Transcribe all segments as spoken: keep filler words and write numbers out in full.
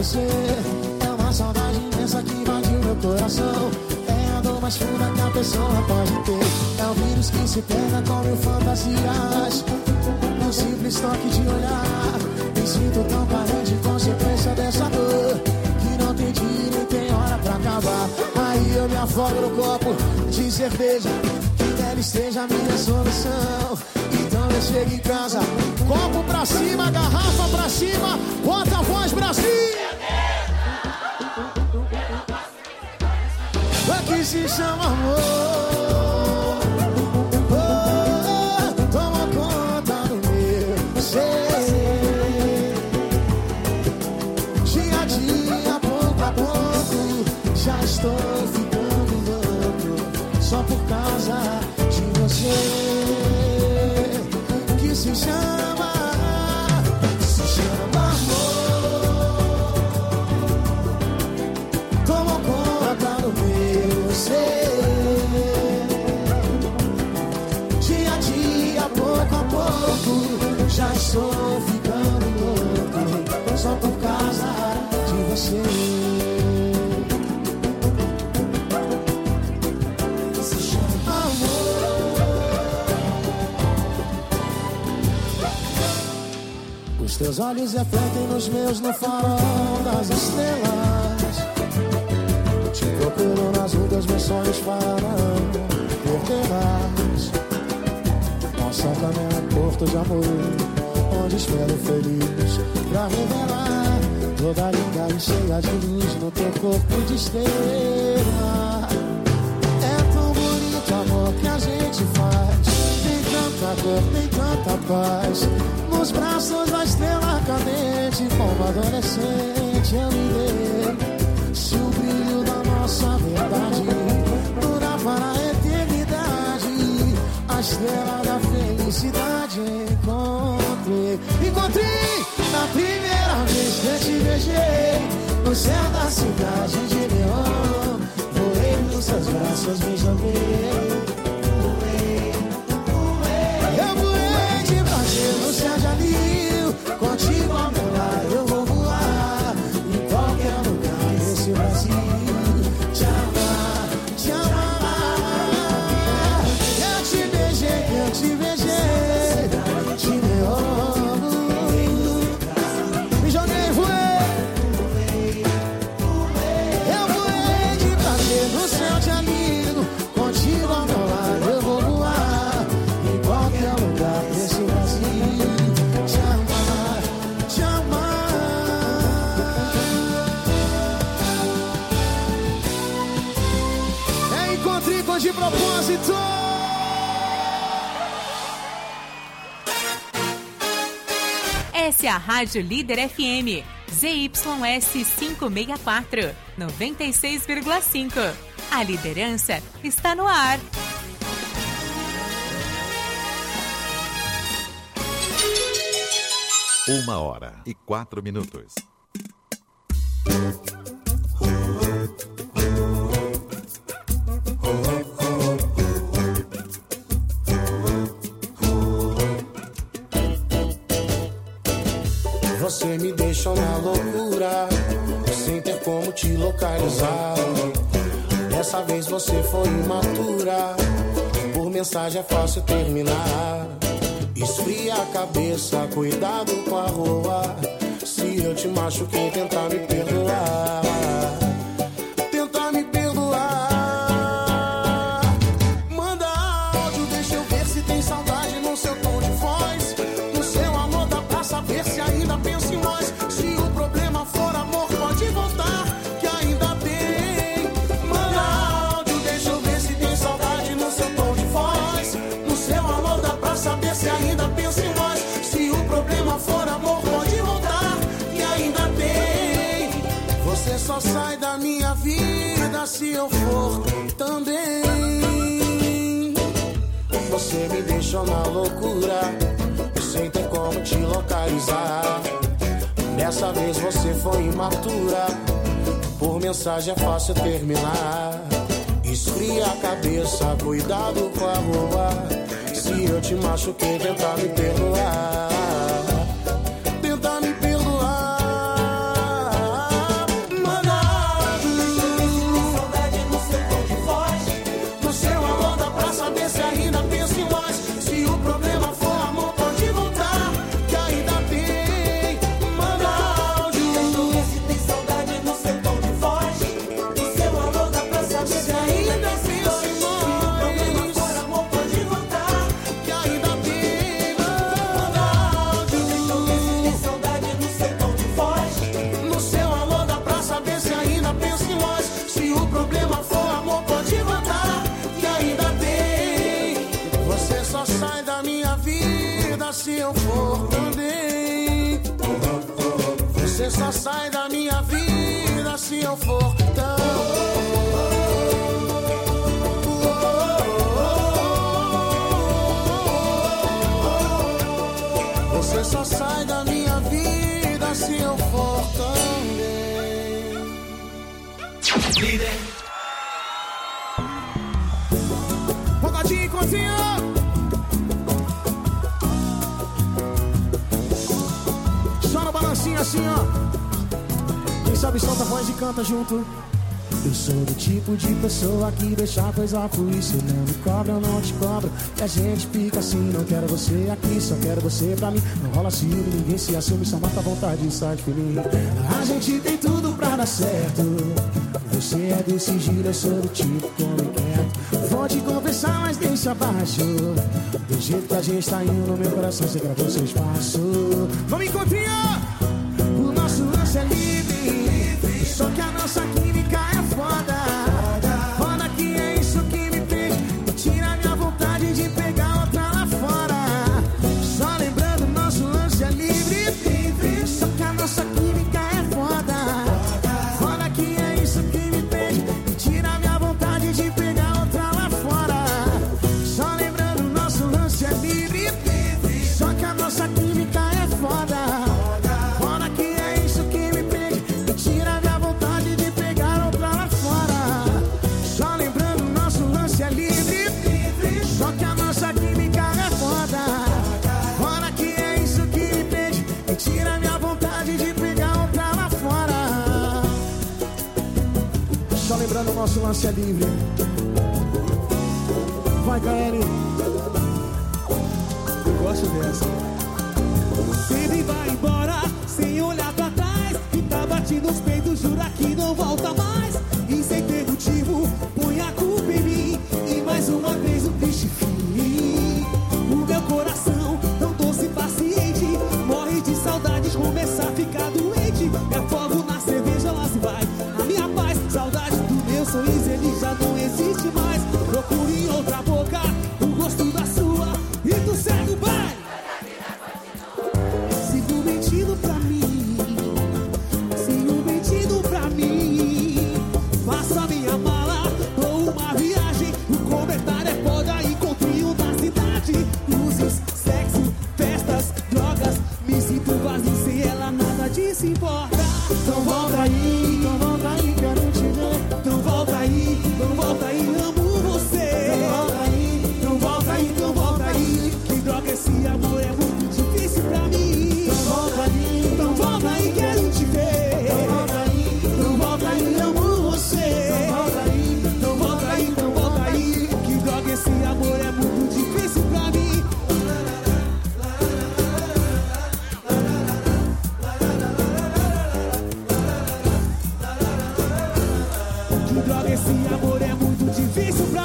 Você é uma saudade imensa que invadiu meu coração. É a dor mais funda que a pessoa pode ter. É o vírus que se pega com mil fantasias. Um simples toque de olhar. Me sinto tão carente, consequência dessa dor, que não tem dia nem tem hora pra acabar. Aí eu me afogo no copo de cerveja, que nela esteja a minha solução. Então eu chego em casa, copo pra cima, garrafa pra cima, bota a voz Brasil. Aqui se chama amor. Oh, toma conta do meu ser. Dia a dia, pouco a pouco, já estou ficando louco, só por causa de você. Que se chama, se chama amor. Toma conta do meu ser. Dia a dia, pouco a pouco, já estou ficando louco, só por causa de você. Se chama amor. Os teus olhos refletem nos meus no farol das estrelas. Te procuro nas ruas, meus sonhos farão perderás. Nossa cama é um porto de amor, onde espero feliz pra revelar toda linda e cheia de luz no teu corpo de estrela. É tão bonito o amor que a gente faz, tem tanta cor, tem tanta paz. Nos braços da estrela cadente, como adolescente eu me dei. Se o brilho da nossa verdade durar para a eternidade, a estrela da felicidade encontrei. Encontrei na primeira vez que eu te beijei, no céu da cidade de Leão. Voei nos seus braços, me joguei. Eu voei de prazer no céu de anil, contigo ao meu lado eu vou voar em qualquer lugar desse Brasil. Te amar, te amar. Eu te beijei, eu te beijei, te dei ouro. Me joguei, voei. Eu voei de prazer no céu de anil, contigo ao meu lado eu vou voar em qualquer lugar desse Brasil. Te amar, te amar. É encontro com de propósito. Essa é a Rádio Líder F M, Z Y S quinhentos e sessenta e quatro, noventa e seis vírgula cinco. A liderança está no ar. Uma hora e quatro minutos. Você me deixou na loucura, sem ter como te localizar. Dessa vez você foi imatura, por mensagem é fácil terminar. Esfria a cabeça, cuidado com a roa. Se eu te machuquei, tentar me perdoar. Tentar me perdoar. Manda áudio, deixa eu ver se tem saudade no seu tom de voz. No seu amor dá pra saber se ainda pensa em nós. Se o problema for amor, pode voltar, que ainda tem. Manda áudio, deixa eu ver se tem saudade no seu tom de voz. No seu amor dá pra saber se ainda pensa em nós. Se o problema for amor, pode voltar, que ainda tem. Você só sai da minha vida se eu for também. Você me deixou na loucura, sem ter como te localizar. Dessa vez você foi imatura, por mensagem é fácil terminar. Esfria a cabeça, cuidado com a rua. Se eu te machuquei, tentar me perdoar. Tentar me perdoar. só sai da minha vida se eu for tão. Você só sai da minha vida se eu for também. Líder. Rogadinho e Cozinho. Só no balancinho assim, ó. Quem sabe solta a voz e canta junto. Eu sou do tipo de pessoa que deixa a coisa fluir. Se não me cobra, eu não te cobro. E a gente fica assim, não quero você aqui, só quero você pra mim. Não rola ciúme, ninguém se assume, só mata a vontade e sai de feliz. A gente tem tudo pra dar certo. Você é desse giro, eu sou do tipo como inquieto. Vou te confessar, mas deixa abaixo. Do jeito que a gente tá indo no meu coração, você gravou seu espaço. Vamos encontrar! O nosso lance é livre, só que a nossa química é foda. Foda que é isso que me prende e tira minha vontade de pegar outra lá fora. Só lembrando, nosso lance é livre, livre, só que a nossa química é foda. Foda que é isso que me prende e tira minha vontade de pegar outra lá fora. Só lembrando, nosso lance é livre, livre, só que a nossa química é foda. Foda que é isso que me prende e tira minha vontade de pegar outra lá fora. Só lembrando, nosso lance é livre, livre, só que a nossa química é foda. Foda que é isso que me prende e tira minha vontade de pegar outra lá fora. Só lembrando, nosso lance é livre. Vai, K L. Eu gosto dessa. Ele vai embora sem olhar pra trás e tá batendo os peitos, jura que não volta mais. E sem ter motivo, põe a culpa em mim. E mais uma vez um triste fim. O meu coração, tão doce e paciente, morre de saudades, começa a ficar doente. Me afogo na cerveja, lá se vai a minha paz. Saudade do meu sorriso, ele já não existe mais. Procure em outra boca o gosto da sua e tu segue o baile. Sigo mentindo pra mim, sigo mentindo pra mim. Faço a minha mala, dou uma viagem. O comentário é foda, encontrei um da cidade. Luzes, sexo, festas, drogas. Me sinto vazio sem ela, nada disso importa. Então volta aí, então volta aí, quero te ver. Então volta aí, então volta aí, amo você. Então volta aí, Então volta aí, então volta aí. Que droga, esse amor é muito difícil pra mim. então volta aí, Então volta aí, quero te ver. então volta aí, Então volta aí, amo você. então volta aí. Então volta aí, então volta aí. Que droga, esse amor é muito difícil pra mim. Que droga, esse amor é muito difícil pra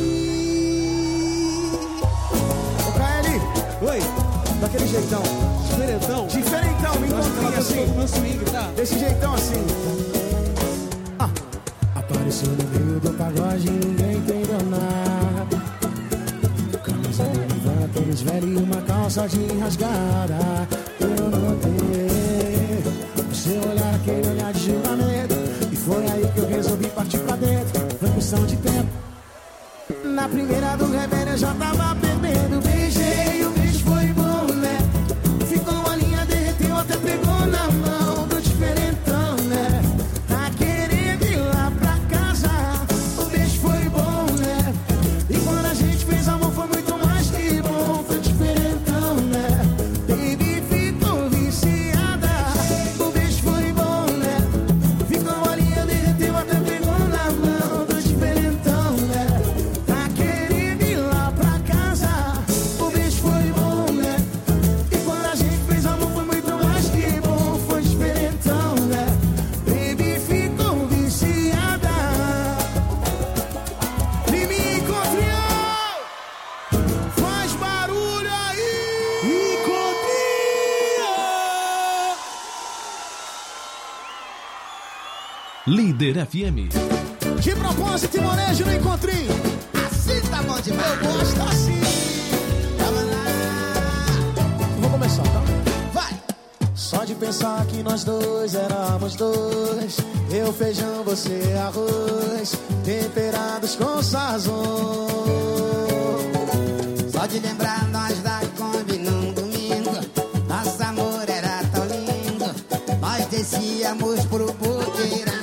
mim. Ô K L, Oi, daquele jeitão, diferentão. diferentão, me encontrei assim, Meu swing, tá? desse jeitão assim. Ah. Apareceu no meio do pagode e ninguém entendeu nada. Camisa de levanta, tênis velho e uma calça de rasgada. Eu notei o seu olhar, aquele olhar de julgamento. E foi aí que eu resolvi partir pra dentro. Foi questão de tempo. Na primeira do remédio eu já tava bebendo. Beijei, o beijo foi bom, né? Ficou a linha, derreteu, até pegou na mão do diferentão, né? Tá querendo ir lá pra casa. O beijo foi bom, né? E quando a gente fez amor foi muito mais que bom. Foi diferentão, né? Baby ficou viciada. O beijo foi bom, né? Ficou a linha, derreteu, até pegou na mão do diferentão, né? Tá querendo ir lá pra casa. O beijo foi bom, né? E quando a gente fez amor foi muito mais que bom. Foi diferentão, né? Baby ficou viciada. E me encontrou. Faz barulho aí. Líder F M. De propósito e molejo no encontrinho. Assim tá bom demais. Eu gosto assim. Vamos lá. Vou começar, tá? Vai. Só de pensar que nós dois éramos dois. Eu feijão, você arroz, temperados com sazon. Só de lembrar nós da Kombi num domingo. Nosso amor era tão lindo. Nós descíamos pro Boqueirão.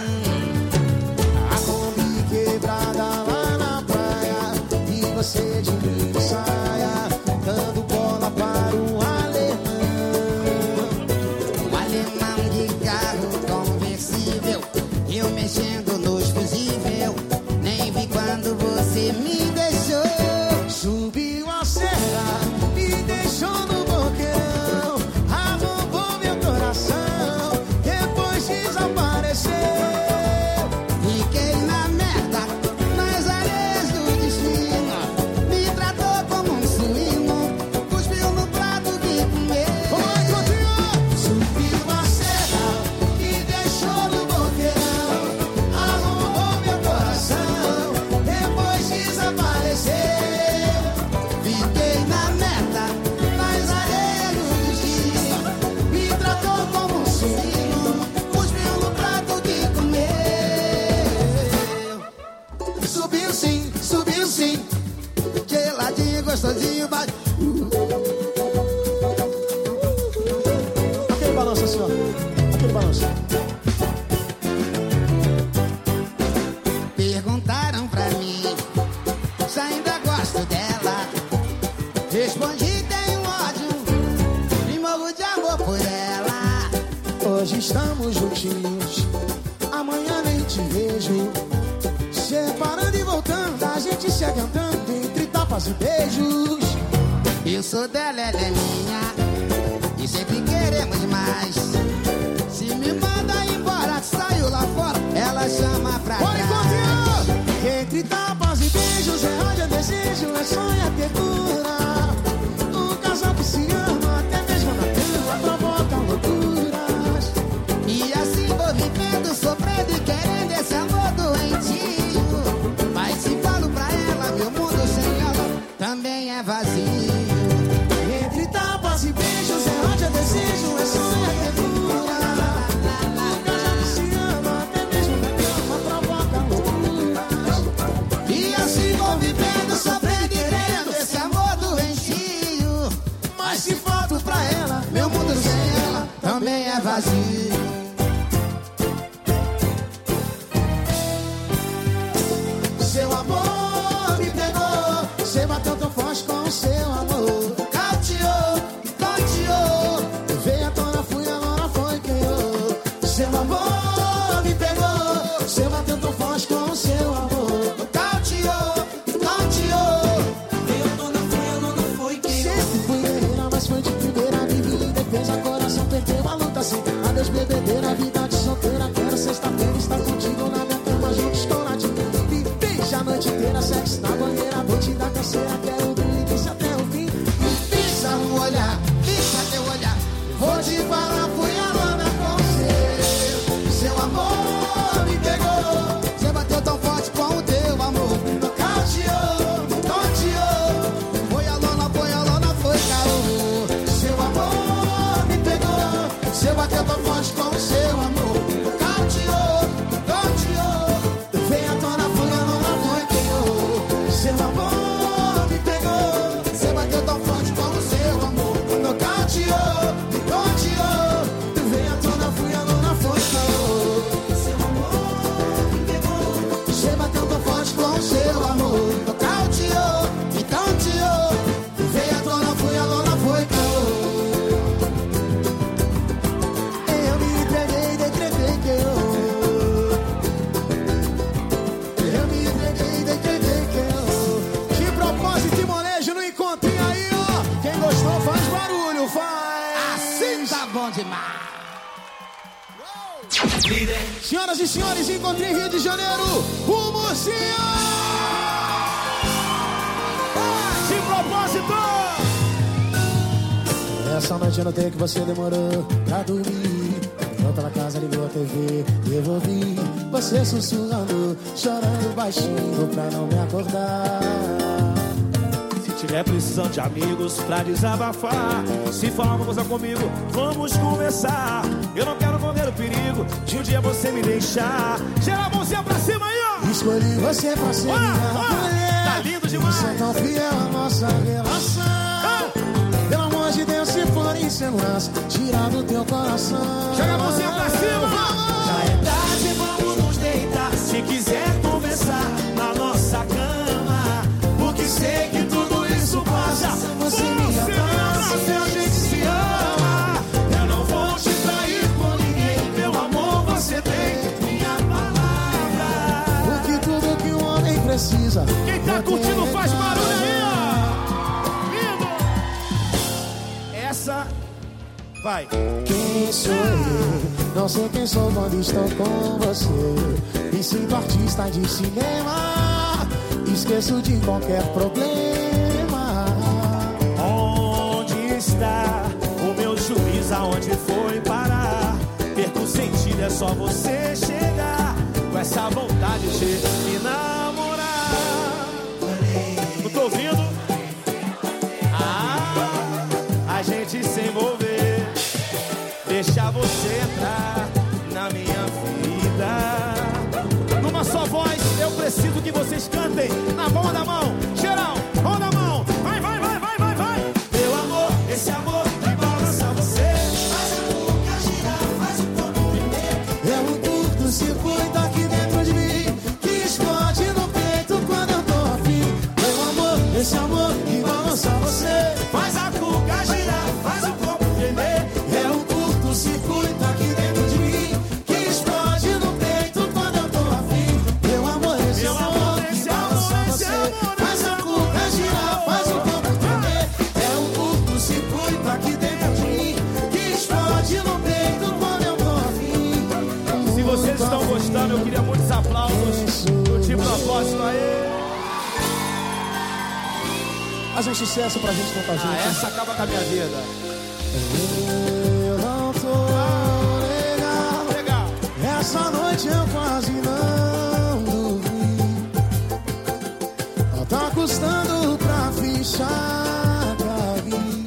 A Kombi quebrada lá na praia e você de mini saia, dando bola para um alemão. Um alemão de carro conversível, eu mexendo nos fusível. Nem vi quando você me deixou. Subiu a serra, me deixou no boqueirão, arrombou meu coração, depois desapareceu. Fiquei na merda, nas areias do destino. Me tratou como um suíno, cuspiu no prato que comeu. Oi, continua! Subiu a serra, me deixou no boqueirão, arrombou meu coração, depois desapareceu. Fiquei na merda, nas areias do destino. Me tratou como um suíno, cuspiu no prato que comeu. Subiu sim, subiu sim. Geladinho, gostosinho, bate. Aquele balanço assim, ó. Aquele balanço. Perguntaram pra mim se ainda gosto dela. Respondi, tenho ódio e morro de amor por ela. Hoje estamos juntinhos, amanhã nem te vejo. Separando e voltando, a gente se adiantando entre tapas e beijos. Eu sou dela, ela é minha e sempre queremos mais. Se me manda embora, saio lá fora, ela chama pra Olha trás. enquanto entre tapas e beijos é onde eu desejo, é sonho, é ternura. Um casal que se ama, até mesmo na cama, provoca loucuras. E assim vou vivendo, sofrendo e querendo esse amor doentio. Mas se falo pra ela, meu mundo sem ela também é vazio. Entre tapas e beijos é onde eu desejo, é sonho, é ternura. Um casal que se ama, até mesmo na cama, provoca loucuras. E assim vou vivendo, sofrendo e querendo esse amor doentio. Mas se falto pra ela, Meu mundo sem ela também é vazio. seu amor me pegou, você bateu tão forte com o seu amor. Cauteou, cauteou. Veio à tona, fui a lona, foi quem eu. Seu amor me pegou, você bateu tão forte com o seu amor. Cauteou, cauteou. Eu tô na foi, eu não foi quem eu. Sempre fui guerreira, mas foi de primeira. Me vi em defesa, coração perdeu a luta assim. Adeus bebedeira, vida de solteira. Quero sexta-feira estar contigo na minha cama, juntos com a me beija a noite inteira, sexo na banheira. Vou te dar canseira, quero do início até o fim. Me pisa no olhar, pisa teu olhar. Vou te falar, fui a lona com você. Seu amor me pegou, Você bateu tão forte com o teu amor. nocauteou, nocauteou. Foi a lona, foi a lona, foi caô. Seu amor me pegou, você bateu tão forte com o seu amor. Nocauteou, nocauteou. Veio à tona, fui a lona, foi quem eu. Seu amor me pegou, Você bateu tão forte com o seu amor. nocauteou, nocauteou. Veio à tona, fui a lona, foi quem eu. Seu amor me pegou. Você bateu tão forte com o seu amor. Nocauteou, nocauteou. Veio à tona, fui a lona, foi quem eu. Eu me entreguei, decretei que eu. Eu me entreguei, decretei que eu. De propósito e molejo no encontrinho aí, ó. Quem gostou faz barulho, faz. Assim tá bom demais. Senhoras e senhores, encontrei em Rio de Janeiro o Murcinho! De propósito! Essa noite eu notei que você demorou pra dormir. Volta na casa, ligou a T V, devolvi. Você sussurrando, chorando baixinho pra não me acordar. tiver precisando de amigos pra desabafar, se falar uma coisa comigo, vamos conversar. Eu não quero correr o perigo de um dia você me deixar. Gerar a mãozinha pra cima aí, ó. Escolhi você pra ser Olha, minha olha, mulher. tá lindo demais. Você é tão fiel à nossa relação. Ah. Pelo amor de Deus, se for insegurança, tira do teu coração. Joga a mãozinha pra cima. Já é tarde, vamos nos deitar. Se quiser conversar na nossa cama, porque sei que tudo isso passa. Você me abraça, se a gente se ama. Eu não vou te trair com ninguém. Meu amor, você tem minha palavra. Porque tudo que um homem precisa. Quem tá curtindo faz barulho aí, ó. Lindo. Essa vai. Quem sou eu? Não sei quem sou quando estou com você. Me sinto artista de cinema. Esqueço de qualquer problema. Onde está o meu juiz? Aonde foi parar? Perco o sentido, é só você chegar com essa vontade de me namorar. Não tô ouvindo? Ah, a gente se envolver, deixar você entrar na minha vida. Numa só voz, eu preciso que vocês cantem na palma da mão. Geral, mão da mão. Vai, vai, vai, vai, vai, vai. Meu amor, esse amor que balança você. Faz a boca girar, faz o corpo tremer. É um curto-circuito aqui dentro de mim que explode no peito quando eu tô afim. Meu amor, esse amor que balança você. Faz a cuca girar, faz o corpo tremer. É um curto-circuito aqui dentro de mim que explode no peito quando eu tô afim. Meu amor, esse Meu amor amor, que esse balança amor, você. esse amor, Faz a cuca girar, faz o corpo tremer. É um curto-circuito aqui dentro de mim que explode no peito quando eu tô afim. Se vocês estão gostando, eu queria muitos aplausos do de propósito aí. Faz um sucesso pra gente cantar junto. Ah, essa acaba com a minha vida. Eu não tô legal. Legal. Essa noite eu quase não dormi. Tá custando pra fichar pra mim.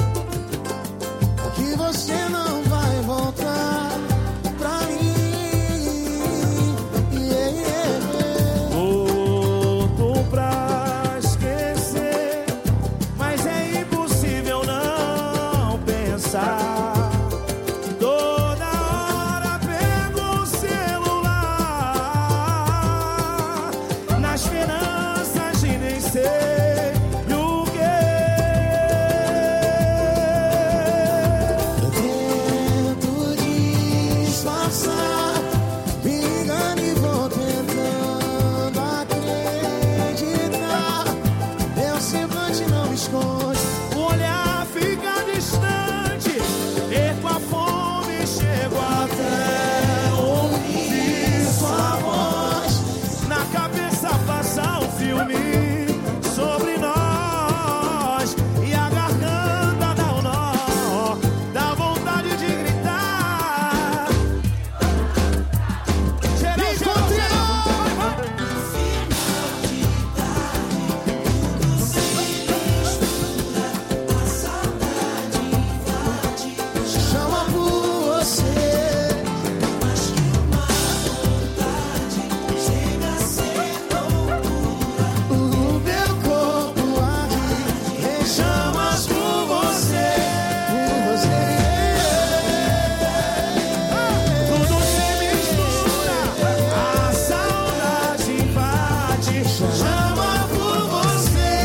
Que você não vai voltar pra mim. Yeah, yeah, yeah. Volto pra esquecer, mas é impossível não pensar. Toda hora pego o celular, na esperança de nem sei o que. Eu tento disfarçar, me engano e vou tentando acreditar. Meu semblante não me esconde. O olhar fica distante, perco a fome, chego até ouvir sua voz. Na cabeça passa um filme sobre nós, e a garganta dá um nó, dá vontade de gritar. Geral, geral, geral, vai, vai. Chama por você. O meu corpo arde em chamas por você. Por você. Tudo se mistura, a saudade invade. Chama por você.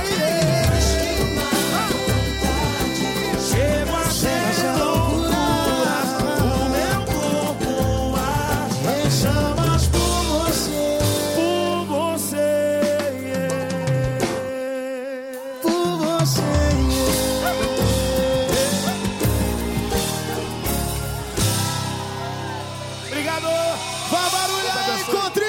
Chego a ser loucura, o meu corpo arde Em chamas por você. por você. Por você. Obrigado. Vá barulho, encontre.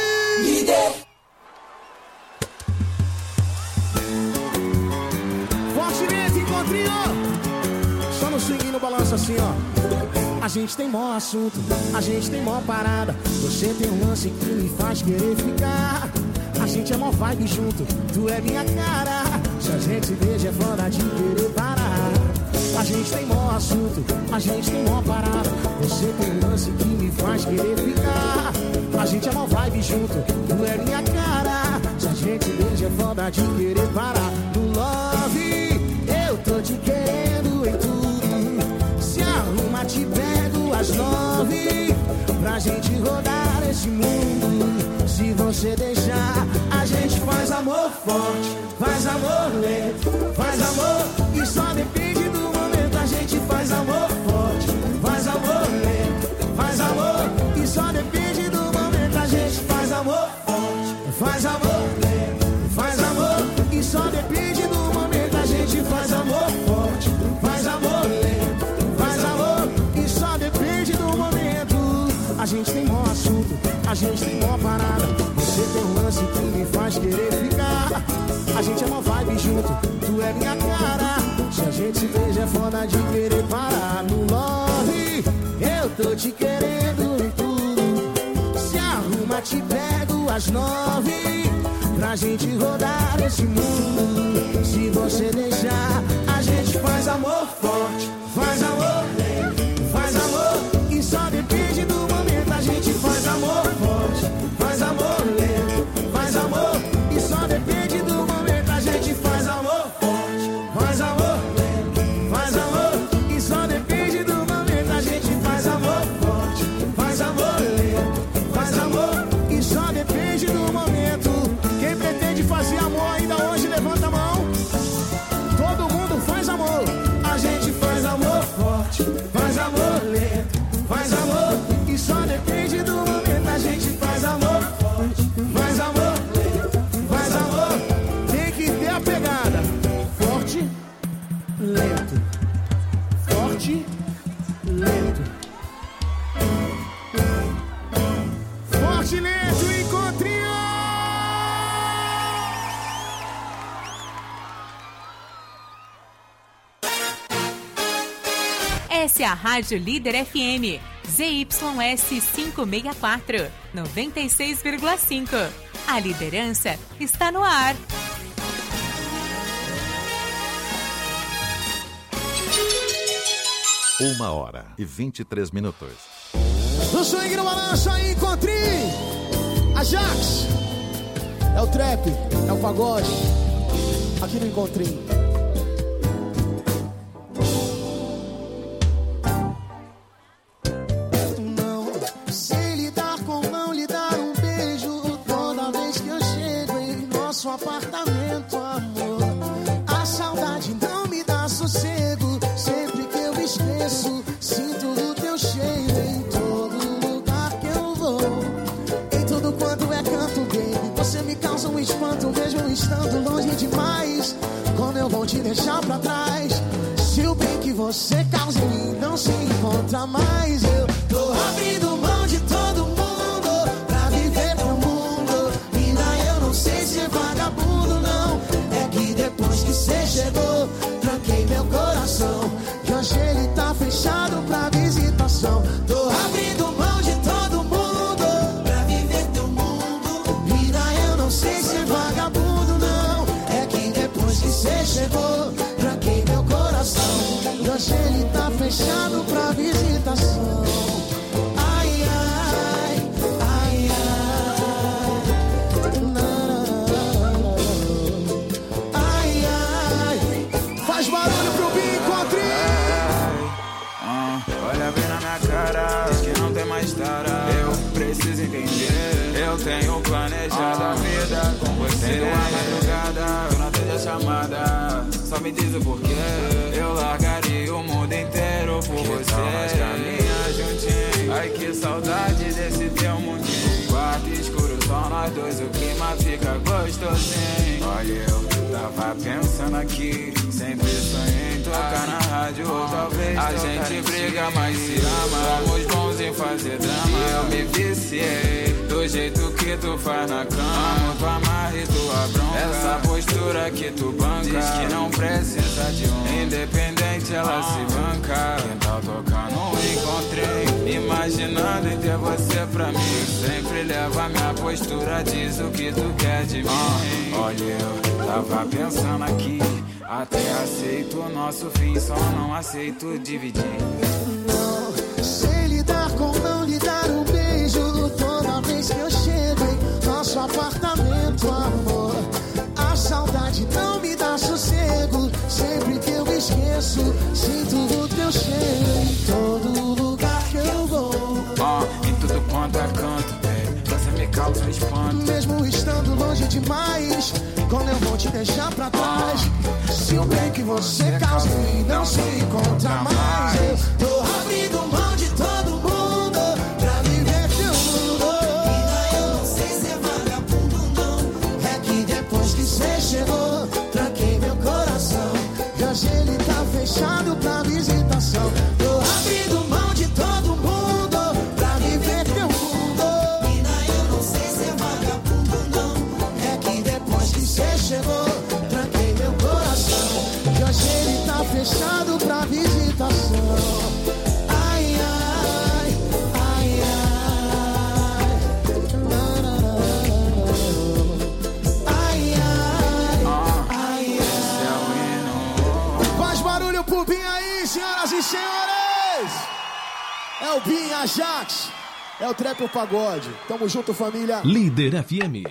Fortemente, encontrinho. Só no swing e no balanço assim, ó. A gente tem mó assunto, a gente tem mó parada. Você tem um lance que me faz querer ficar. A gente é mó vibe junto, tu é minha cara. Se a gente se beija é foda de querer parar. A gente tem mó assunto, a gente tem mó parada. Você tem um lance que me faz querer ficar. A gente é mó vibe junto, tu é minha cara. Se a gente beija é foda de querer parar. No love, eu tô te querendo em tudo. Se arruma, te pego às nove, pra gente rodar esse mundo. Se você deixar, a gente faz amor forte, faz amor lento, faz amor e só depende do momento. A gente faz amor forte, faz amor lento, faz amor e só depende do momento. A gente faz amor forte, faz amor lento, faz amor e só depende do momento. A gente faz amor forte, faz amor lento, faz amor e só depende do momento. A gente tem mó assunto, a gente tem mó parada. Você tem um lance que me faz querer ficar. A gente é mó vibe junto, tu é minha cara. Se a gente se beija é foda de querer parar. No love, eu tô te querendo em tudo. Se arruma, te pego às nove, pra gente rodar esse mundo. Se você deixar, a gente faz amor forte, faz amor lento, faz amor e só depende do momento. A gente faz amor forte, faz amor lento, faz amor e só depende do momento. A gente faz amor forte, faz amor lento, faz amor e só depende do momento. A gente faz amor forte, faz amor lento, faz amor e só depende do momento. Quem pretende fazer amor ainda hoje, levanta a mão. Todo mundo faz amor. A gente faz amor forte, faz amor lento, faz amor e só depende do momento. A gente faz amor forte, faz amor lento, faz amor. Tem que ter a pegada. Forte, lento, forte, lento, forte, lento, encontrinho. Essa é a Rádio Líder F M, Z Y S quinhentos e sessenta e quatro, noventa e seis vírgula cinco. A liderança está no ar. Uma hora e vinte e três minutos. No swing no balanço aí, encontrinho. Ajax. É o trap, é o pagode. Aqui no encontrinho. Apartamento, amor. A saudade não me dá sossego. Sempre que eu esqueço, sinto o teu cheiro em todo lugar que eu vou. Em tudo quanto é canto, baby, você me causa um espanto, mesmo estando longe demais. Como eu vou te deixar pra trás? Se o bem que você causa em mim não se encontra mais, eu tô abrindo mão de todo mundo pra viver pro mundo. Mina, eu não sei se é vagabundo, não. É que depois que cê chegou, tranquei meu coração. E hoje ele tá fechado pra visitação. Tô abrindo mão de todo mundo pra viver teu mundo. Mina, eu não sei se é vagabundo, não. É que depois que cê chegou, tranquei meu coração. E hoje ele tá fechado pra visitação. Ai, ai, ai, ai. Ai, ai. Faz barulho pro Bim, encontrinho. Ah, olha bem na minha cara, diz que não tem mais tara. Eu preciso entender, eu tenho planejado a vida com você. Uma madrugada, eu não atendo a chamada. Só me diz o porquê. Eu largaria o mundo inteiro por que você. Nós caminha juntinho. Ai, que saudade desse teu mundinho. Quarto escuro, só nós dois, o clima fica gostosinho. Olha, eu tava pensando aqui, sempre sonhei em tocar na rádio. Ou talvez a gente briga, mas se ama. Somos bons em fazer drama. Eu me viciei, tô do jeito que tu faz na cama. Amo tu amarra e tua bronca. Essa postura que tu banca. Diz que não precisa de um. Independente ela ah. se banca. Quem tá tocando encontrei. Imaginando em ter você pra mim. Sempre leva minha postura. Diz o que tu quer de mim. ah. Olha, eu tava pensando aqui. Até aceito o nosso fim. Só não aceito dividir. Não sei lidar com não lhe dar um beijo. Toda vez que eu chego em nosso apartamento, amor, a saudade não me dá sossego. Sempre que eu esqueço, sinto o teu cheiro em todo lugar que eu vou. Ah, em tudo quanto é canto, baby, você me causa espanto. Mesmo estando longe demais, como eu vou te deixar pra trás? Ah, se o bem que você causa em mim não se encontra mais, eu tô abrindo mão de todo mundo pra viver teu mundo. Ainda eu não sei ser vagabundo, não. É que depois que você chegou, tranquei meu coração. E hoje ele tá fechado pra visitação. Tô abrindo mão de todo mundo pra viver teu mundo. Ainda eu não sei ser vagabundo, não. É que depois que você chegou, tranquei meu coração. E hoje ele tá fechado pra visitação. Ai, ai, ai, ai. Ai, ai, ai, ai. Faz barulho pro Binha aí, senhoras e senhores. É o Binha Jax. É o Trap ou Pagode. Tamo junto, família. Líder F M.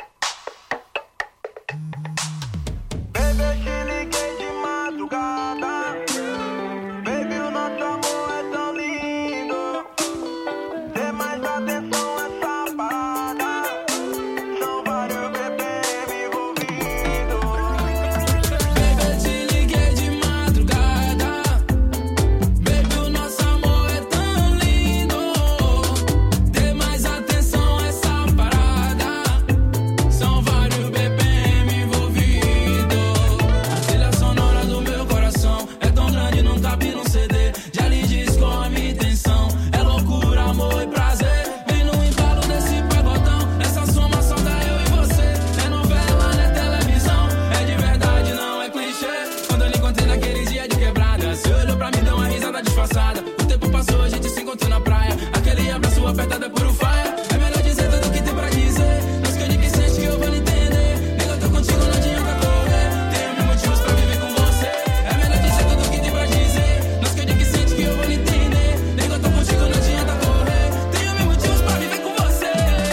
Baby, eu te liguei de madrugada. Baby, o nosso amor é tão lindo. Dê mais atenção a essa parada. São vários B P M envolvidos. Baby, eu te liguei de madrugada. Baby, o nosso amor é tão lindo. Dê mais atenção a essa parada. São vários B P M envolvidos. A trilha sonora do meu coração é tão grande, não cabe num C D. Já lhe disse com a minha intenção. É loucura, amor e prazer. Vem no embalo desse pagodão. Essa soma só dá eu e você. É novela, não é televisão. É de verdade, não é clichê. Quando eu lhe encontrei naquele dia de quebrada, você olhou pra mim, deu uma risada disfarçada. O tempo passou, a gente se encontrou na praia. Aquele abraço apertado é puro faia. É melhor dizer tudo que tem pra dizer. Não esconde que sente que eu vou lhe entender. Nega, eu tô contigo, não adianta correr. Tenho mil motivos pra viver com você. É melhor dizer tudo que tem pra dizer. Não esconde que sente que eu vou lhe entender. Nega, eu tô contigo, não adianta correr. Tenho mil motivos pra viver com você.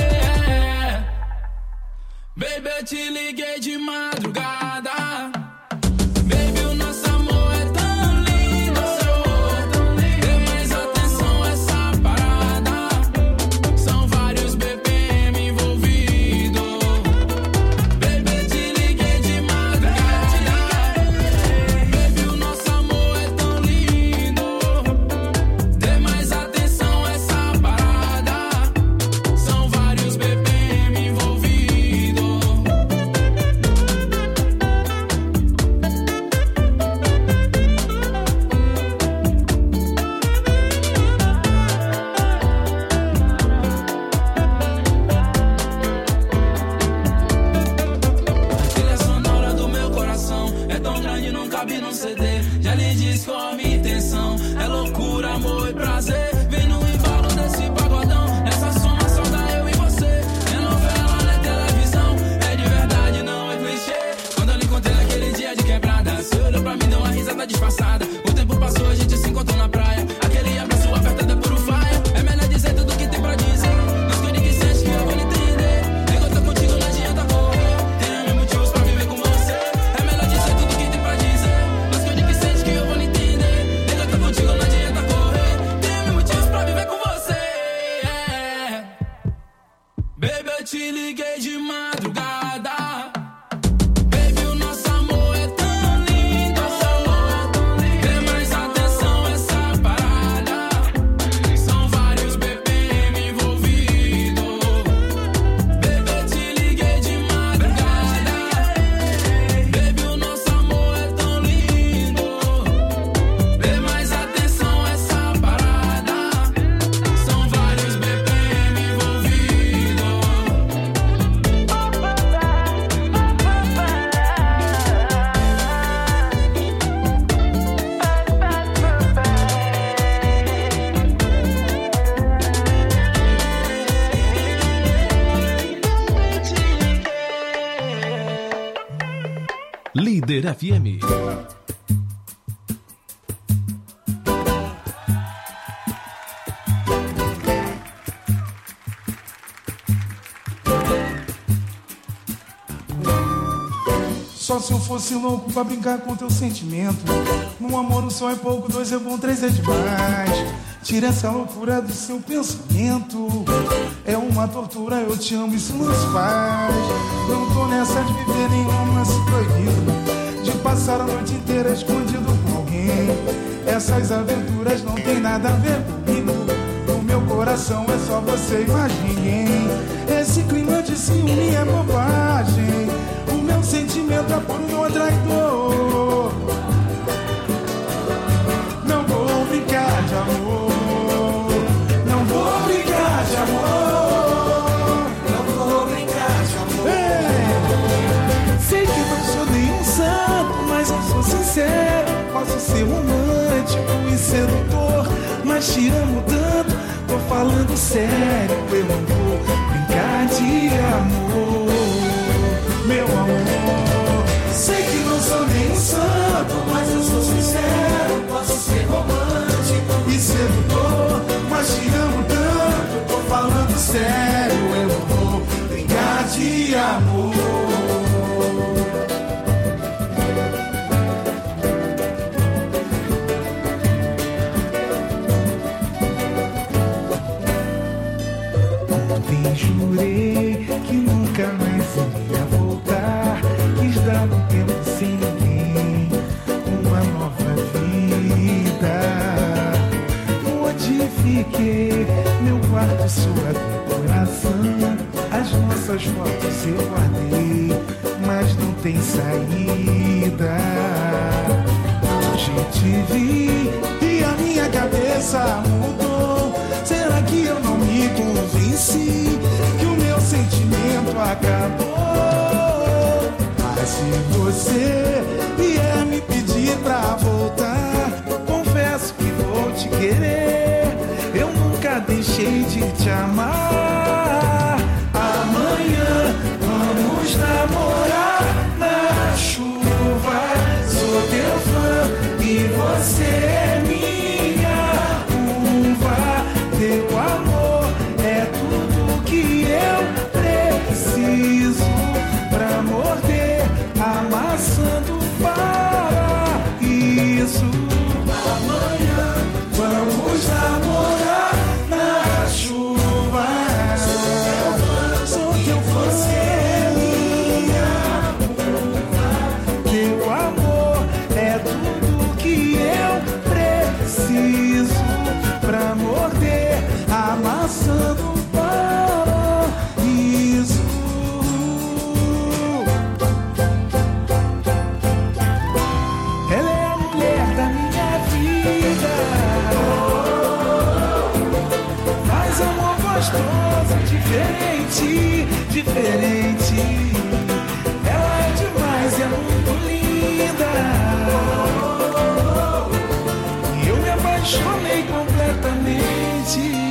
Baby, eu te liguei de madrugada. Baby, o nosso amor é tão lindo. Dê mais atenção a essa parada. São vários B P M envolvidos. Baby, eu te liguei de madrugada. Baby, o nosso amor é tão lindo. Dê mais atenção a essa parada. São vários B P M envolvidos. A trilha sonora do meu coração é tão grande, não cabe num C D. Já lhe disse qual a minha intenção. É loucura, amor e prazer. Vem no embalo desse pagodão. Essa soma só dá eu e você. É novela, não é televisão. É de verdade, não é clichê. Quando eu lhe encontrei naquele dia de quebrada, você olhou pra mim, deu uma risada disfarçada. O tempo passou, a gente se encontrou na praia. Aquele abraço apertado é puro faia. É melhor dizer tudo que tem pra dizer. Não esconde que sente que eu vou lhe entender. Nega, eu tô contigo, não adianta correr. Tenho mil motivos pra viver com você. É melhor dizer tudo que tem pra dizer. Não esconde que sente que eu vou lhe entender. Nega, eu tô contigo, não adianta correr. Tenho mil motivos pra viver com você. Baby, eu te liguei de madrugada. Baby, o nosso amor é tão lindo. Dê mais atenção a essa parada. São vários B P M envolvidos. Baby, eu te liguei de madrugada. Baby, o nosso amor é tão lindo. Dê mais atenção a essa parada. São vários B P M envolvidos. Líder F M. Só se eu fosse louco pra brincar com teu sentimento. No amor um só é pouco, dois é bom, três é demais. Tira essa loucura do seu pensamento. É uma tortura, eu te amo, isso não se faz. Não tô nessa de viver nenhum romance proibido, de passar a noite inteira escondido com alguém. Essas aventuras não tem nada a ver comigo. No meu coração é só você e mais ninguém. Esse clima de ciúme é bobagem. O meu sentimento é por um traidor. Não vou brincar de amor. Não vou brincar de amor. Não vou brincar de amor. É. Sei que não sou nenhum santo, mas eu sou sincero. Posso ser romântico e sedutor, mas te amo tanto, tô falando sério. Eu não vou brincar de amor, meu amor. Sei que não sou nenhum santo, mas eu sou sincero. Posso ser romântico e sedutor, mas te amo tanto, tô falando sério. Eu não vou brincar de amor. Ontem jurei que nunca mais iria voltar. Quis dar um tempo sem ninguém, uma nova vida. Modifiquei meu quarto, sua decoração. As nossas fotos eu guardei, mas não tem saída. Hoje te vi e a minha cabeça mudou. Será que eu não me convenci que o meu sentimento acabou? Mas se você vier me pedir pra voltar, confesso que vou te querer. Eu nunca deixei de te amar. Amanhã vamos namorar na chuva. Sou teu fã e você é minha uva. Teu amor é tudo que eu preciso pra morder a maçã do paraíso. Amanhã vamos namorar na chuva. Sou teu fã, você é minha uva. Teu amor é tudo que eu preciso pra morder a maçã do paraíso. Ela é a mulher da minha vida. Faz amor gostoso, diferente, diferente. Ela é demais, é muito linda. E eu me apaixonei completamente.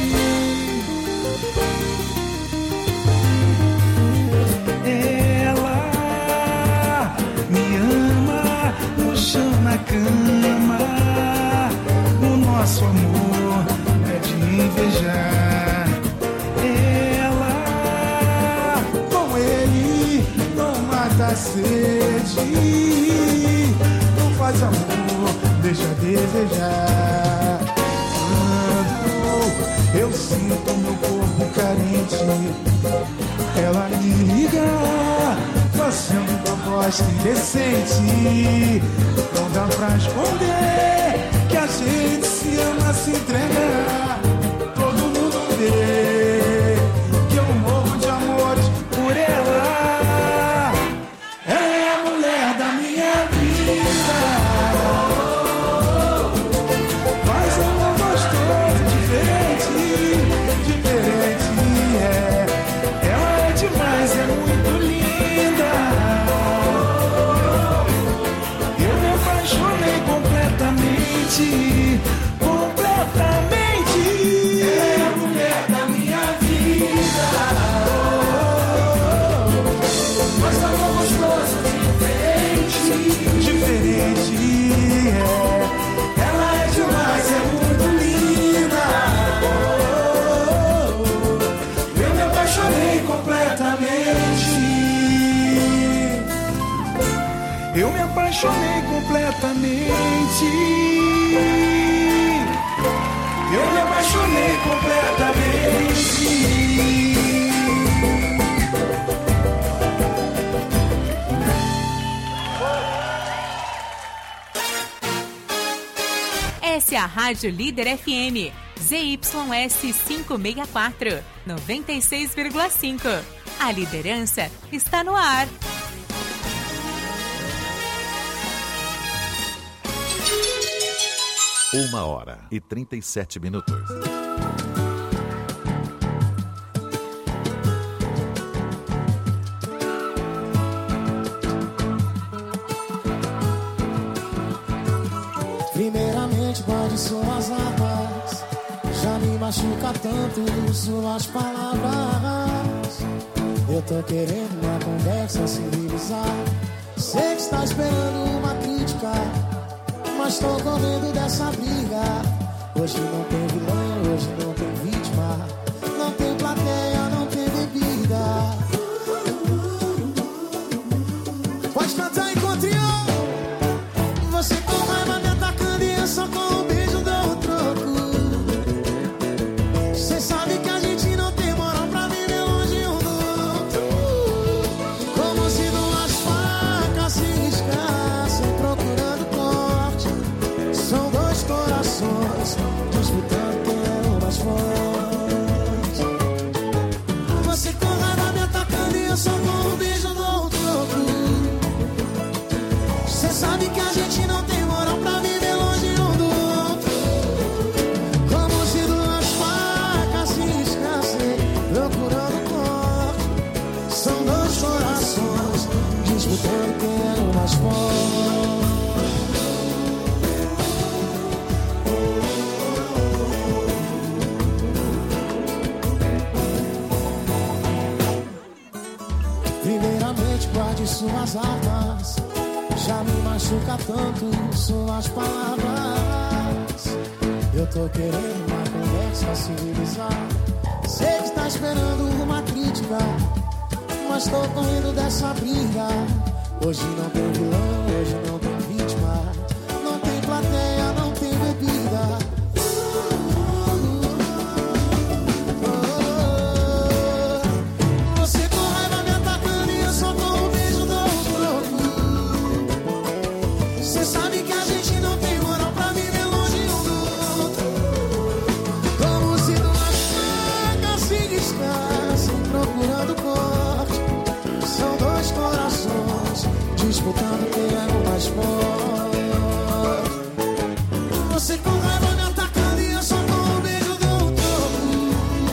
Ela me ama no chão, na cama. O nosso amor é de invejar. Ela com ele não mata a sede, não faz amor, deixa a desejar. Quando eu sinto meu corpo carente, ela me liga, fazendo proposta indecente. Não dá pra esconder que a gente se ama, se entrega. Todo mundo vê que eu morro de amor por ela. Ela é a mulher da minha vida. Faz amor gostoso, diferente, diferente, é. Ela é demais, é muito linda. Eu me apaixonei completamente, completamente. É a mulher da minha apaixonei completamente. Eu me apaixonei completamente. Essa é a Rádio Líder F M, Z Y S quinhentos e sessenta e quatro, noventa e seis vírgula cinco. A liderança está no ar. Uma hora e trinta e sete minutos. Primeiramente, guarde suas armas. Já me machuca tanto suas palavras. Eu tô querendo uma conversa civilizada. Sei que está esperando uma crítica, mas tô correndo dessa briga. Hoje não tem vilão, hoje não tem vítima. Não tem plateia, não tem bebida. Pode cantar enquanto eu. Você com raiva me atacando e eu só com um beijo dou o troco. Cê sabe que a gente não tem moral pra viver longe um do outro. Como se duas facas se riscassem procurando corte. São dois corações disputando quem é o mais forte. Você com raiva me atacando e eu só com um beijo dou o troco. Cê sabe que a gente não tem moral pra viver longe um do outro. Como se duas facas se riscassem procurando corte. São dois corações disputando quem é o mais forte. Primeiramente, guarde suas armas. Já me machuca tanto suas palavras. Eu tô querendo uma conversa civilizada. Sei que está esperando uma crítica, mas tô correndo dessa briga. Hoje não tem vilão, hoje não tem vítima. Não tem plateia, não tem bebida. Você com raiva me atacando e eu só com um beijo dou um troco. Cê sabe que a gente não tem moral pra viver longe um do outro. Como se duas facas se riscassem procurando corte. São dois corações disputando quem é o mais forte. Você com raiva me atacando e eu só com um beijo dou um troco.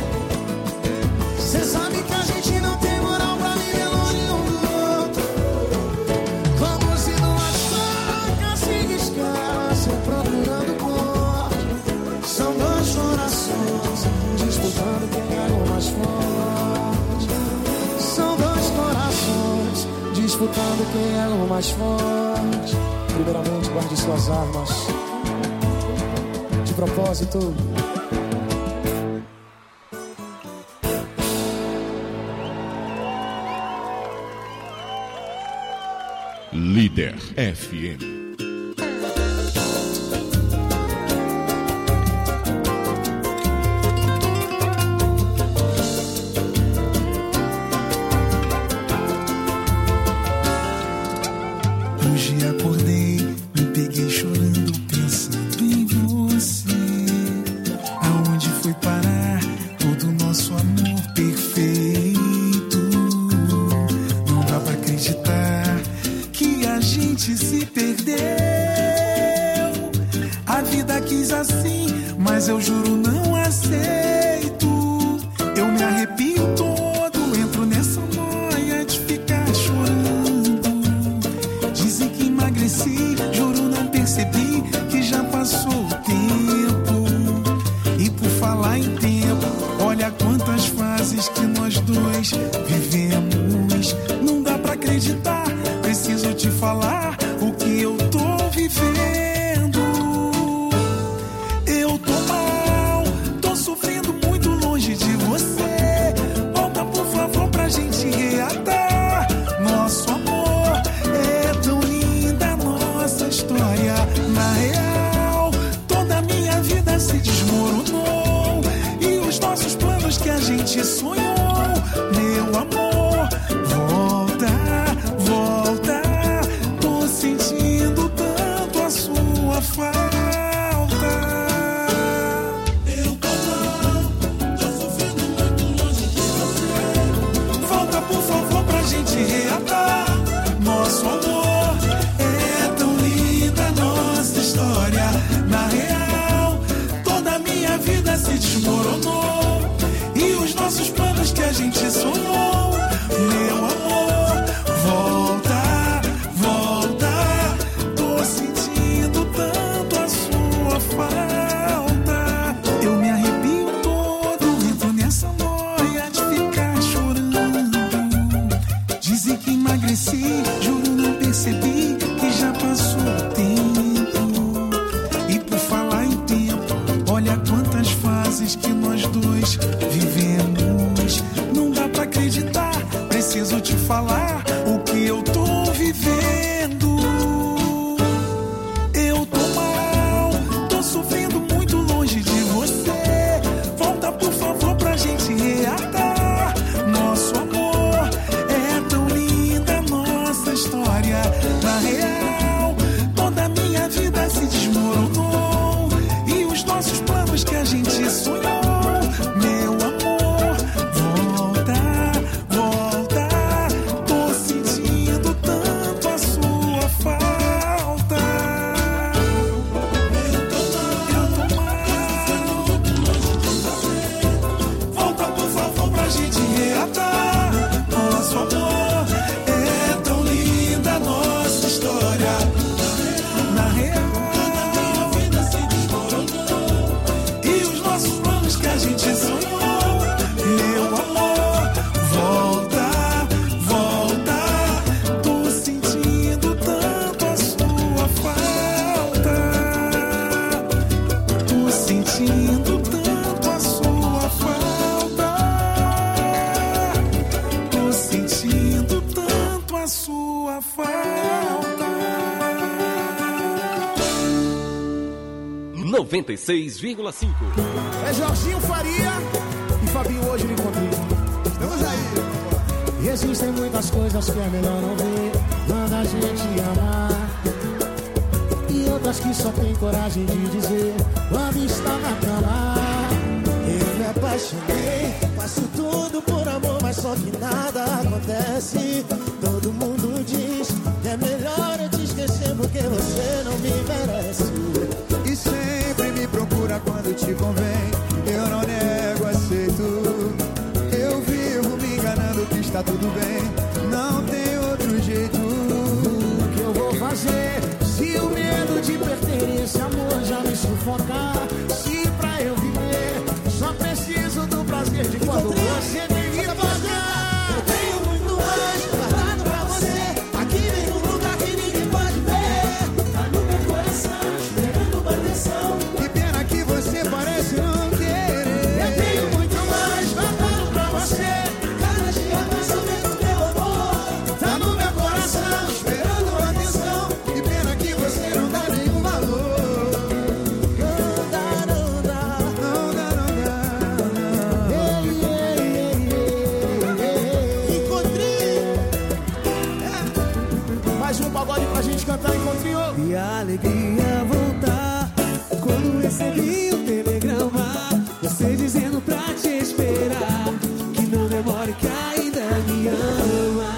Cê sabe que a gente não tem moral pra viver longe um do outro. Como se duas facas se riscassem procurando corte. São dois corações disputando quem é o mais forte. São dois corações disputando quem é o mais forte. Primeiramente, guarde suas armas. De propósito. Líder F M. Hoje acordei, me peguei chorando, pensando em você. Aonde foi parar todo o nosso amor perfeito? Não dá pra acreditar que a gente se perdeu. A vida quis assim, mas eu juro não aceito. Eu me arrepio todo, entro nessa noia de ficar chorando. Dizem que emagreci, juro não percebi que já passou o tempo. E por falar em tempo, olha quantas fases que nós dois vivemos. Não dá pra acreditar, preciso te falar o que eu tô vivendo. Eu tô mal, tô sofrendo muito longe de você. Volta por favor pra gente reatar nosso amor. É tão linda a nossa meu amor, volta, volta. Tô sentindo tanto a sua falta. Eu tô mal, tô sofrendo muito longe de você. Volta, por favor, pra gente reatar nosso amor. É tão linda nossa história. Na real, toda a minha vida se desmoronou. E os nossos planos que a gente sonhou. Meu amor, volta, volta. Tô sentindo tanto a sua falta. Eu me arrepio todo, entro nessa noia de ficar chorando. Dizem que emagreci, juro não percebi que já passou o tempo. E por falar em tempo, olha quantas fases que nós dois vivemos. Não dá pra acreditar, preciso te falar o que eu tô vivendo. Eu tô mal, tô sofrendo muito longe de você. Volta, por favor, pra gente reatar nosso amor. É tão linda nossa história. Na real, toda a minha vida se desmoronou. E os nossos planos que a gente sonhou. Meu amor, volta, volta. Tô sentindo tanto a sua falta. Eu tô mal, volta, por favor, pra gente reatar nosso amor. É tão linda nossa história. Na real, toda a minha vida se desmoronou. E os nossos planos que a gente sonhou. Meu amor, volta, volta. Tô sentindo tanto a sua falta. Tô sentindo tanto a sua falta. Tô sentindo tanto a sua falta. noventa e seis vírgula cinco. É Jorginho Faria e Fabinho hoje no encontro. Estamos aí. E existem muitas coisas que é melhor não ver quando a gente amar. E outras que só tem coragem de dizer quando está na cama. Eu me apaixonei, faço tudo por amor, mas só que nada acontece. Todo mundo diz que é melhor eu te esquecer porque você não me merece. E sempre me procura quando te convém. Eu não nego, aceito. Eu vivo me enganando que está tudo bem. Não tem outro jeito. O que eu vou fazer se o medo de perder esse amor já me sufocar? Se pra eu viver só preciso do prazer de quando você vem me tocar. Eu tenho muito mais guardado pra você. Aqui vem um lugar que ninguém pode ver. Tá no meu coração, esperando uma atenção. Que pena que você parece não querer. Eu tenho muito mais guardado pra você. Cada dia mais sabendo teu amor. Tá no meu coração, esperando uma atenção. Que pena que você não dá nenhum valor. Não dá, não dá. Não dá, não dá, não. Ei, ei, ei, ei, ei. Encontrei. É. Mais um pagode pra gente cantar, encontrei. E a alegria voltar quando recebi o telegrama, você dizendo pra te esperar, que não demore que ainda me ama.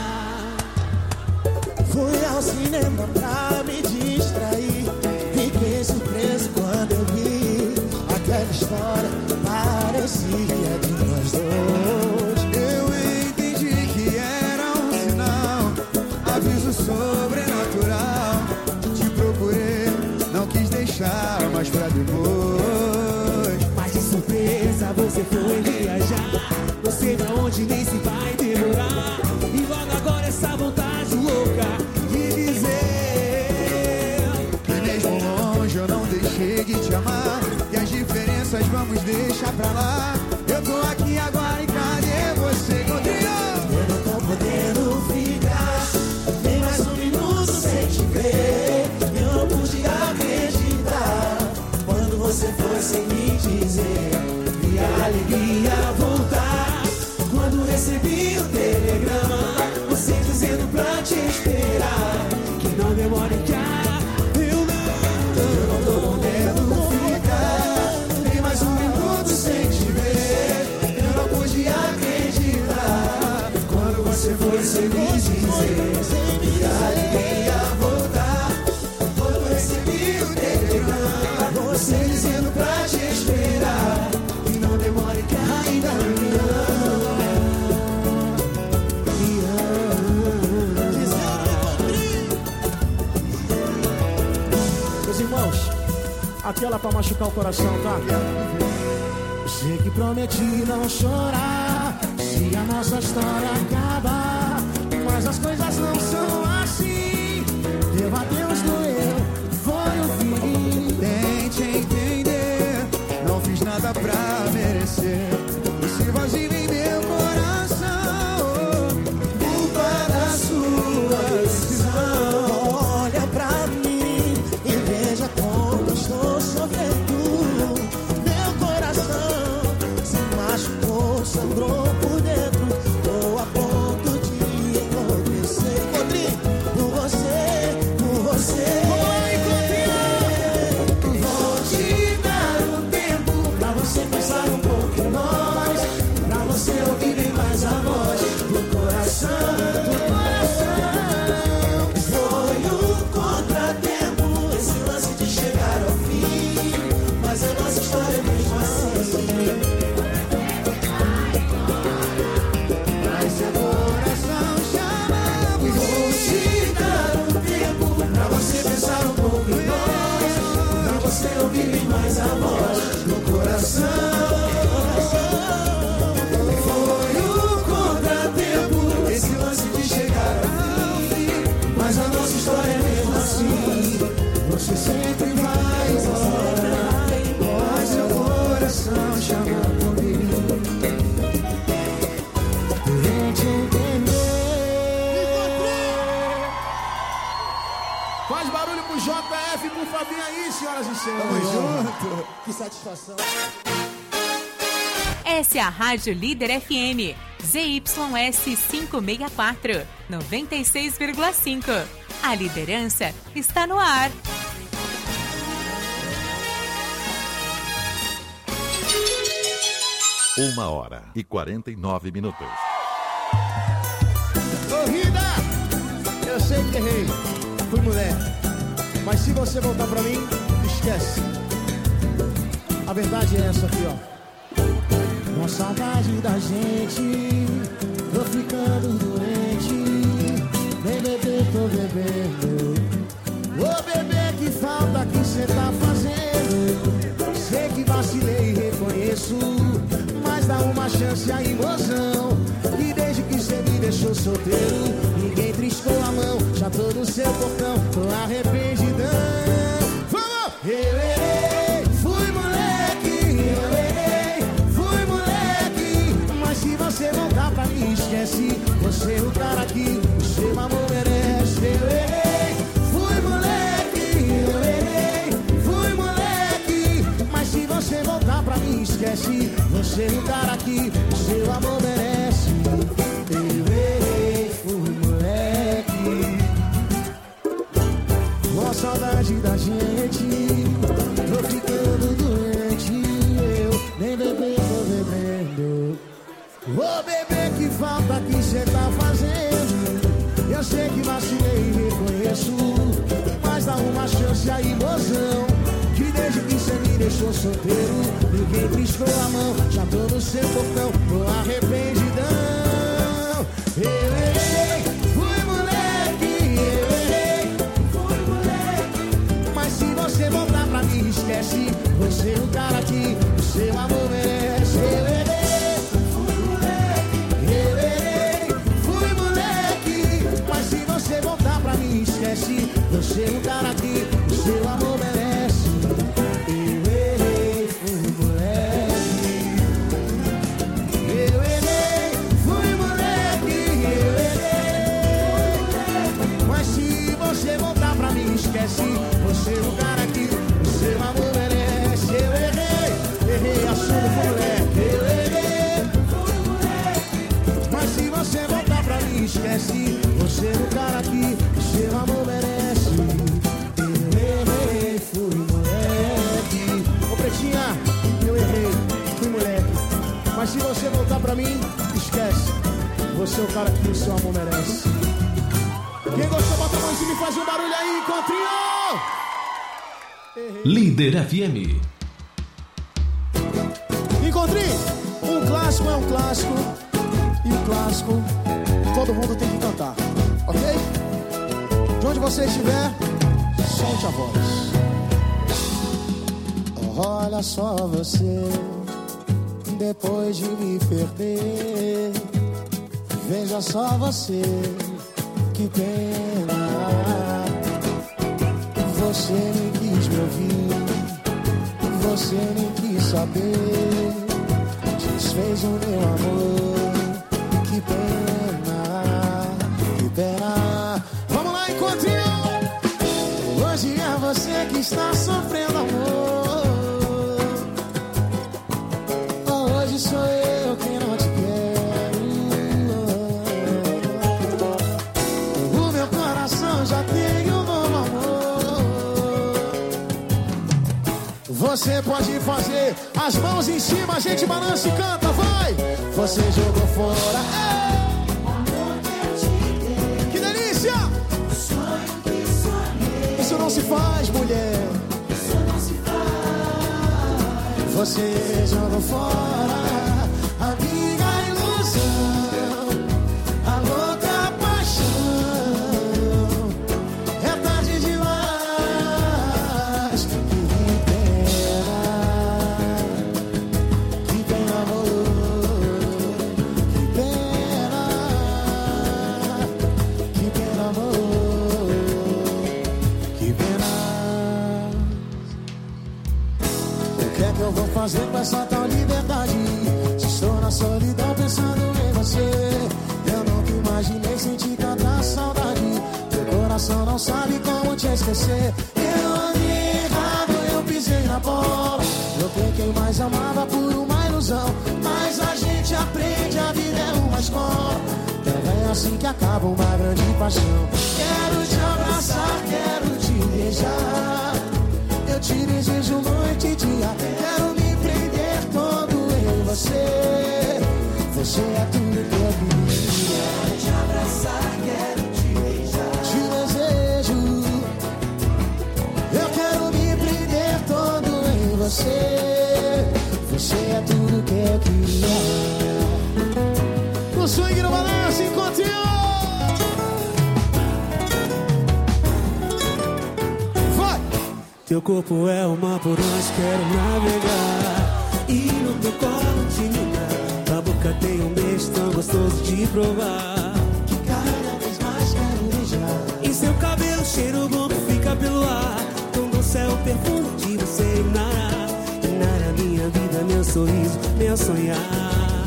Fui ao cinema pra me distrair. Fiquei surpreso quando eu vi aquela história. Parecia de nós dois. Eu entendi que era um sinal, aviso sobrenatural. Te procurei, não quis deixar mais pra depois. Mas de surpresa você foi viajar, não sei pra onde nem se vai demorar. E logo agora essa vontade louca de dizer que mesmo longe eu não deixei de te amar. E as diferenças vamos deixar pra lá. Eu tô aqui agora e cadê você? Continua. Eu não tô podendo ficar nem mais um minuto sem te ver. Eu não pude acreditar quando você foi sem me dizer. E a alegria voltar quando recebi o telegrama, você dizendo pra te esperar, que não demore que a eu não, eu não tô podendo ficar nem mais um minuto sem te ver. Eu não pude acreditar quando você foi sem me dizer que alguém ia voltar. Quando recebi o telegrama, você dizendo pra te esperar, que não demore que ainda me ama. Meus irmãos, aquela pra machucar o coração, tá? Sei que prometi não chorar se a nossa história acabar, mas as coisas não são assim. Deu adeus, doeu, foi o fim. Tente entender, não fiz nada pra merecer esse vazio em meu coração, Culpa da sua decisão. Olha pra mim e veja como estou sofrendo. Meu coração se machucou, sangrou por dentro. Tô a ponto de enlouquecer. Encontrei por você, por você. Vou te dar um tempo pra você pensar um pouco em nós, pra você ouvir bem mais a voz do coração, do coração. Foi um contratempo esse lance de chegar ao fim, mas a nossa história é mesmo assim. mas seu coração chama. Vou te dar um tempo pra você pensar um pouco em nós, pra você ouvir bem mais a voz do coração. Foi um contratempo esse lance de chegar ao fim, mas a nossa história é mesmo assim. Você sempre vai embora, mas seu coração chama por mim. Tente entender. Faz barulho pro J F, por Fabinho aí, senhoras e senhores. Tamo junto. Que satisfação. Essa é a Rádio Líder F M, Z Y S quinhentos e sessenta e quatro, noventa e seis vírgula cinco. A liderança está no ar. Uma hora e quarenta e nove minutos. Corrida! Eu sei que errei, fui mulher, mas se você voltar pra mim, esquece. A verdade é essa aqui, ó. Com saudade da gente, tô ficando doente. Vem beber, tô bebendo. Ô bebê, que falta que cê tá fazendo. Sei que vacilei e reconheço, mas dá uma chance aí, mozão. E desde que cê me deixou solteiro, ninguém triscou a mão. Já tô no seu portão, tô arrependidão. Vamos! Eu errei, fui moleque. Eu errei, fui moleque. Mas se você voltar pra mim, esquece. Você é o cara que o seu amor merece. Eu errei, fui moleque. Eu errei, fui moleque. Mas se você voltar pra mim, esquece. Você é o cara que o seu amor merece. Eu errei, fui moleque. Com saudade da gente, tô ficando doente. Eu nem beber, tô bebendo. Ô bebê, que falta que cê tá fazendo. Eu sei que vacilei e reconheço, mas dá uma chance aí, mozão. Que desde que cê me deixou solteiro, ninguém triscou a mão. Já tô no seu portão, tô arrependidão. Eu errei, fui moleque. Eu errei, fui moleque. Mas se você voltar pra mim, esquece. Você é o cara que o seu amor merece. Eu errei, fui moleque. Eu errei, fui moleque. Mas se você voltar pra mim, esquece. Você é o cara que o seu amor merece. Eu errei, fui moleque. Eu errei, esquece. Você é o cara que seu amor merece. Eu errei, fui moleque. Ô Pretinha, eu errei, fui moleque. Mas se você voltar pra mim, esquece. Você é o cara que o seu amor merece. Quem gostou, bota a mão em cima e faz um barulho aí, Encontrinho! Líder F M. Encontrinho, um clássico é um clássico. E o clássico, todo mundo tem que cantar, ok? De onde você estiver, solte a voz. Olha só você, depois de me perder. Veja só você, que pena. Você nem quis me ouvir, você nem quis saber. Desfez o meu amor, que pena, que pena. Vamos lá, Encontrinho! Hoje é você que está sofrendo amor. Hoje sou eu quem não te quero. O meu coração já tem um novo amor. Você pode fazer as mãos em cima, a gente balança e canta, vai! Você jogou fora. Ei! Que delícia! Isso não se faz, mulher. Isso não se faz. Você jogou fora a minha ilusão, a louca paixão. É tarde demais. Que pena, que pena, amor. Que pena, que pena, amor. Que pena. O que é que eu vou fazer com essa tal liberdade? Se estou na solidão pensando em você. Eu nunca imaginei sentir tanta saudade. Meu coração não sabe como te esquecer. Eu andei errado, eu pisei na bola. Eu quem mais amava por uma ilusão. Mas a gente aprende, a vida é uma escola. Também é assim que acaba uma grande paixão. Quero te abraçar, quero te beijar. Eu te desejo noite e dia. Quero me prender todo em você. Você é tudo que eu queria. Quero te abraçar, quero te beijar. Te desejo. Eu quero me prender todo em você. Você é tudo que eu queria. No swing, no balanço, Encontrinho! Teu corpo é o mar por onde quero navegar. E no teu colo de mina, tua boca tem um beijo tão gostoso de provar. Que cada vez mais quero beijar. E seu cabelo cheiro bom que fica pelo ar. Tão doce é o perfume de você, Inara. Inara minha vida, meu sorriso, meu sonhar.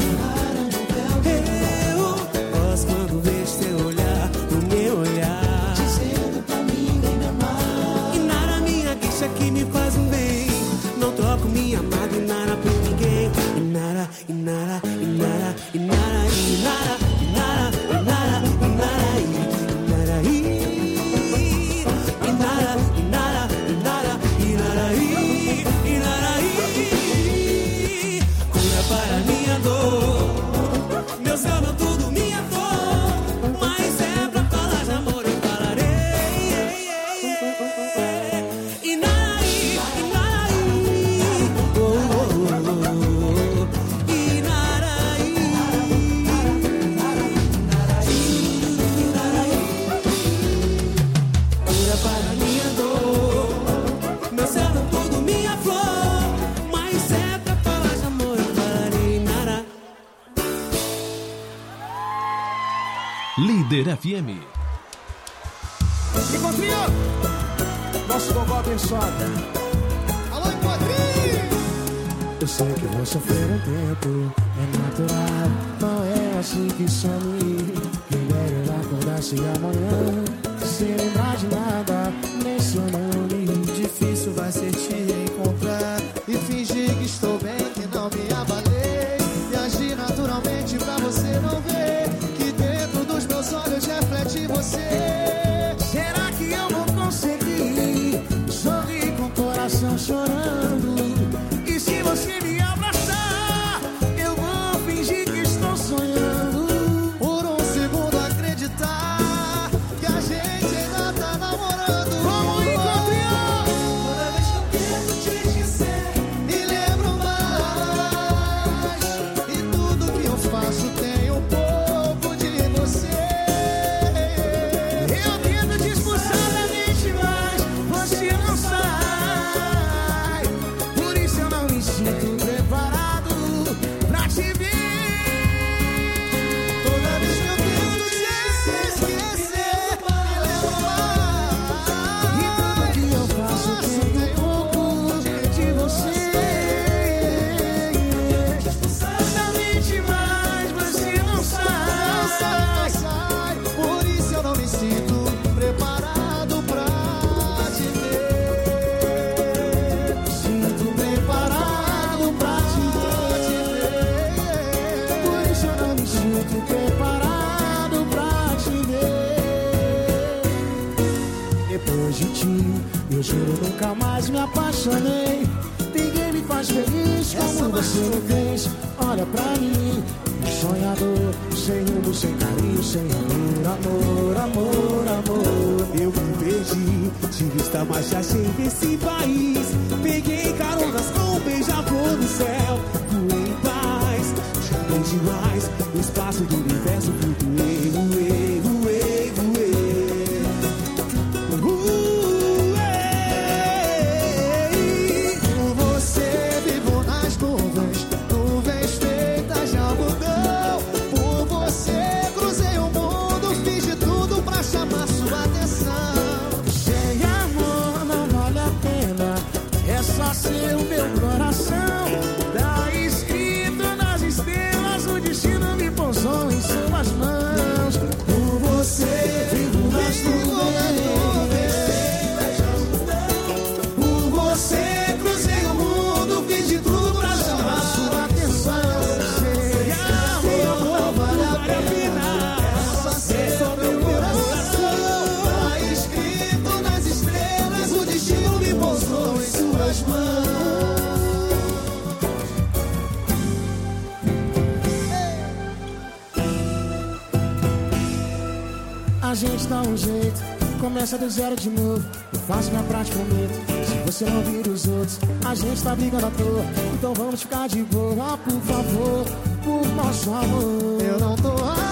Eu gosto quando vejo teu olhar no meu olhar, dizendo pra mim vem me amar. Inara minha guixa que me faz um bem. Não troco minha amada Inara por ninguém. Inara, Inara, Inara, Inara, Inara, Inara, Inara, Inara, Inara, Inara, Inara, Inara, Inara, Inara, cura para minha dor. Meu céu não tudo minha flor. Mas é pra falar de amor eu falarei. Inara, Inara, oh, oh, oh. Inara, cura para minha dor. Meu céu não tudo minha flor. Mas é pra falar de amor eu falarei. Inara. Líder F M. Encontrinho! Nosso gogó abençoado. Alô, Encontrinho! Eu sei que vou sofrer um tempo, é natural. Não é assim que some. Primeiro eu acordasse amanhã, sem lembrar de nada, nem seu nome. Difícil vai ser te encontrar e fingir que estou bem, que não me abalei. E agir naturalmente pra você não ver que dentro dos meus muito preparado pra te ver. Depois de ti, eu juro nunca mais me apaixonei. Ninguém me faz feliz como você me fez. Olha pra mim, um sonhador, sem rumo, sem carinho, sem amor, amor, amor, amor. Eu me perdi, de vista mais te achei nesse país. Peguei caronas com um beija-flor no céu. Voei em paz, chorei demais. No espaço do universo flutuei, voei, voei, voei. Voei. Por você vivo nas nuvens, nuvens feitas de algodão. Por você cruzei o mundo, fiz de tudo pra chamar sua atenção. Sem amor não vale a pena, é só ser o meu coração. Tá escrito nas estrelas, o destino me pousou em suas mãos. Por você vivo nas nuvens, por você cruzei o mundo, fiz de tudo pra chamar sua atenção. Sem amor não vale a pena, é só ser o meu coração. Tá escrito nas estrelas, o destino me pousou em suas mãos. A gente dá um jeito, começa do zero de novo. Eu faço minha prática, prometo. Se você não vir os outros, a gente tá brigando à toa. Então vamos ficar de boa, por favor, por nosso amor. Eu não tô